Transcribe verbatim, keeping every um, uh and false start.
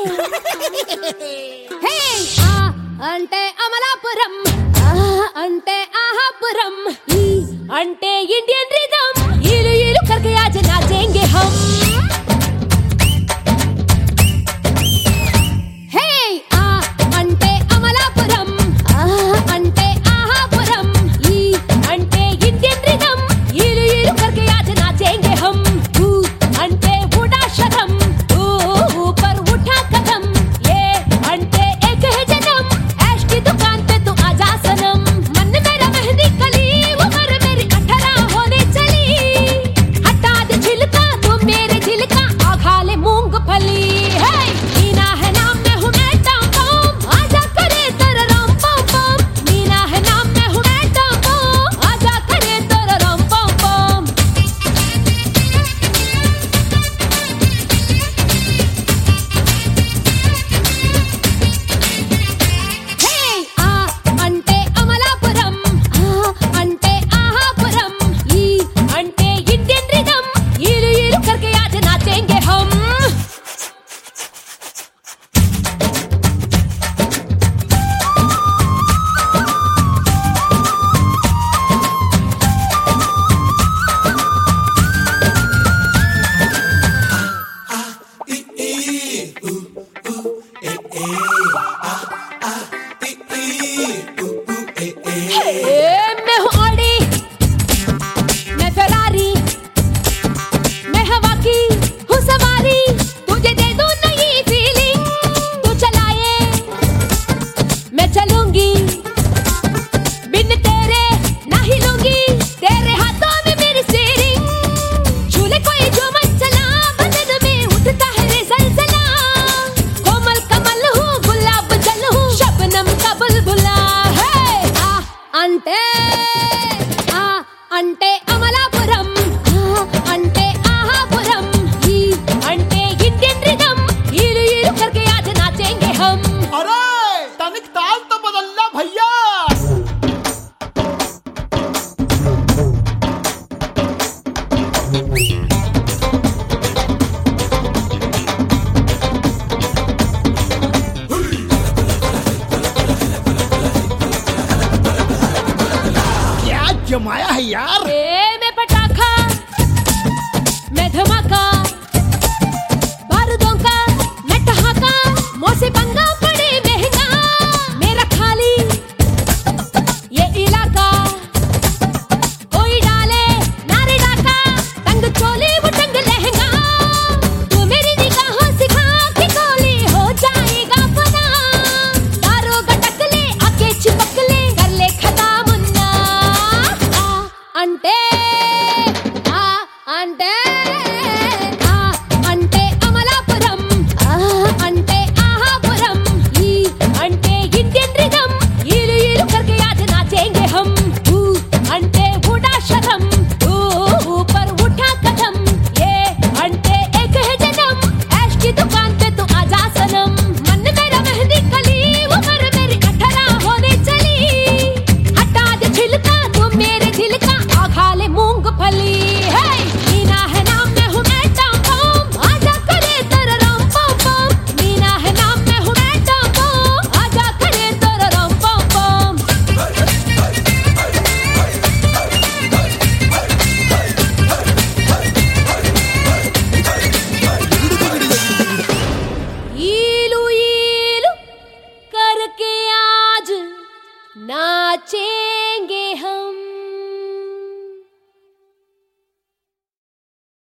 హే ఆ అంటే అమలాపురం, ఆ అంటే ఆహాపురం, ఈ అంటే ఇండియన్ రిథమ్, ఈలు ఈలు करके आज नाचेंगे हम। హే ఆ అంటే అమలాపురం, ఆ అంటే ఆహాపురం, ఈ అంటే ఇండియన్ రిథమ్, ఈలు ఈలు करके आज नाचेंगे हम। ఊ అంటే ఉడా శరం, ఊ ऊपर उठा कदम, ये అంటే एक है जन्म, ऐश की दुकान पे तू आजा सनम। मन मेरा मेहंदी कली, उम्र मेरी अठारह होने चली, हटा दे छिलका तू मेरे झिलका, आ खा ले मूंगफली। हे मीना है नाम में हूँ मैं टॉम बम, आजा करे तेरा रम पम पम। मीना है नाम में हूँ मैं टॉम बम, आजा करे तेरा रम पम पम। హే ఆ అంటే అమలాపురం, ఆ అంటే ఆహాపురం, ఈ అంటే ఇండియన్ రిథమ్, ఈలు ఈలు करके आज नाचेंगे हम। हे मैं हूँ ऑडी, मैं फेरारी, मैं हवा की हूँ सवारी, तुझे दे दूँ नई फीलिंग, तू चलाए मैं चलूंगी, बिन तेरे ना हिलूंगी, तेरे हाथों में मेरी स्टीयरिंग, झूले कोई जो मन चला, बदन में उठता है रे सलसला, कोमल कमल हूँ गुलाब जल हूँ, शबनम का बुलबुला। है आ అంటే ఆ అంటే అమలాపురం, ఆ అంటే ఆహాపురం, ఈ అంటే ఇండియన్ రిథమ్, ఈలు ఈలు करके आज नाचेंगे हम। अरे तनिक ताल तो बदलना भैया। क्या जमाया है यार। ए मैं पटाखा, मैं धमाका, बारूदों का मैं ठहाका, मौसे पंगा पड़े महंगा, मेरा खाली ये इलाका, कोई डाले नारे डाका, तंग चोले वो तंग लहंगा, तू मेरी निगाहों से खा के गोली हो जाएगा फना, दारोगा टकले आके चिपक ले, कर ले खता मुन्ना। आ అంటే ఆ అంటే ఆ అంటే అమలాపురం, ఆ అంటే ఆహాపురం, ఈ అంటే ఇండియన్ రిథమ్, ఈలు ఈలు करके आज नाचेंगे हम। ఊ అంటే ఉడా శరం, ఊ ऊपर उठा कदम, ये అంటే एक है जन्म, ऐश की दुकान पे तू आजा सनम। मन मेरा मेहंदी कली, उम्र मेरी अठारह होने चली, हटा दे छिलका तू मेरे झिलका, आ खा ले मूंगफली। हे मीना है नाम में हूँ मैं टॉम बम, आजा करे तेरा रम पम पम। मीना है नाम में हूँ मैं टॉम बम, आजा करे तेरा रम पम पम। ఈలు ఈలు करके आज नाचे